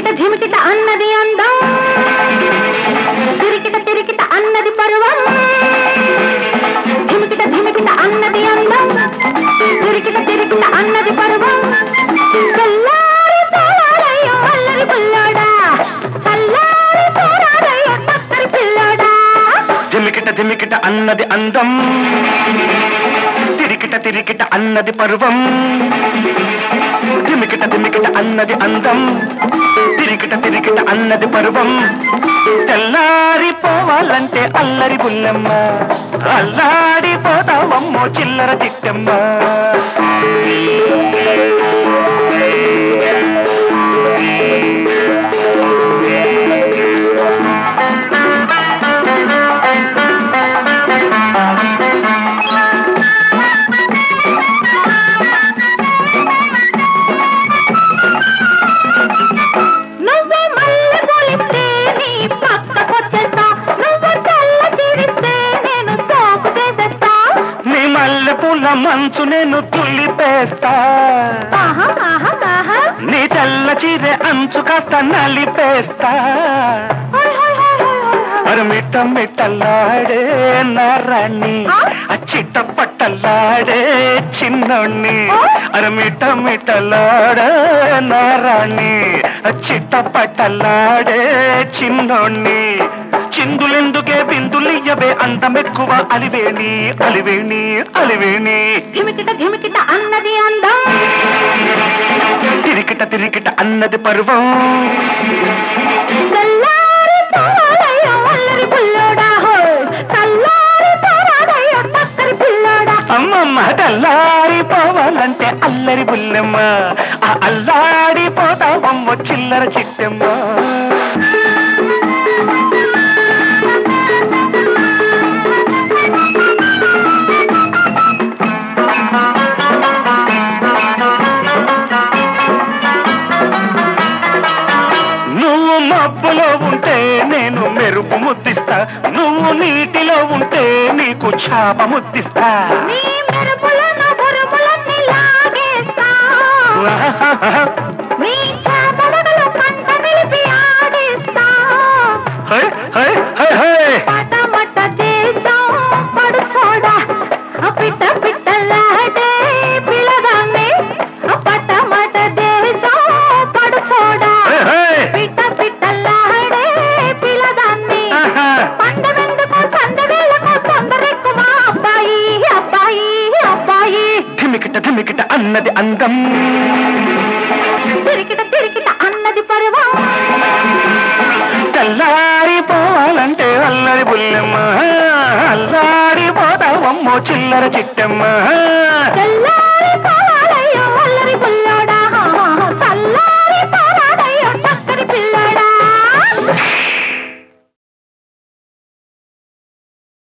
ధిమికిట ధిమికిట అన్నది అందం, తిరికిట తిరికిట అన్నది పరువం. ధిమికిట ధిమికిట అన్నది అందం, తిరికిట తిరికిట అన్నది పరువం. చల్లారి పోరాడయ్యో అల్లరి పుల్లాడా, చల్లారి పోరాడయ్యో చక్కరి పిల్లాడా. ధిమికిట ధిమికిట అన్నది అందం, తిరికిట తిరికిట అన్నది పరువం. ధిమికిట ధిమికిట అన్నది అందం, తిరికిట తిరికిట అన్నది పరువం. తెల్లారిపోవాలంటే అల్లరి బుల్లమ్మ, అల్లాడిపోతావమ్మో చిల్లర చిట్టమ్మ. పూల మంచు నేను తుల్లిపేస్తా, నీ తెల్ల చీరె అంచు కాస్త నలిపేస్తా. అరమిట్ట మిట్టలాడే నారాణి, చిట్ట పట్టలాడే చిన్నోణ్ణి. అరమిట్ట మిట్టలాడే నారాణి, చిట్ట పట్టలాడే చిన్నోణ్ణి. చిందులెందుకే బిందులియ్యవే అందమెక్కువ అలివేణి అలివేణి అలివేణి. ధిమికిట ధిమికిట అన్నది అందం, తిరికిట తిరికిట అన్నది పరువం. చల్లారి పోరాడయ్యో అల్లరి పుల్లాడా, చల్లారి పోరాడయ్యో చక్కరి పిల్లాడా. అమ్మమ్మ తెల్లారిపోవాలంటే అల్లరి బుల్లెమ్మ, ఆ అల్లాడిపోతావమ్మ చిల్లర చిట్టమ్మ. మబ్బులో ఉంటే నేను మెరుపు ముద్దిస్తా, నువ్వు నీటిలో ఉంటే నీకు చాప ముద్దిస్తా. నీ మెరుపులను బురుములన్నీ లాగేస్తా, నీ చాపడగలు పంట నిలిపి ఆడిస్తా. పటమట దేశం పడుచోడా, పిట్ట పిట్టలాడే పిల్లగానే. పటమట దేశం పడుచోడా, పిట్ట పిట్టలాడే పిల్లగాన్ని. పండవెందుకు సందవేలకు తొందరెక్కువ అబ్బాయి అబ్బాయి అబ్బాయి. ధిమికిట ధిమికిట అన్నది అందం, తిరికిట తిరికిట అన్నది పరువం. తెల్లారిపోవాలంటే అల్లరి బుల్లెమ్మ, అల్లాడిపోతావమ్మో చిల్లర చిట్టమ్మ.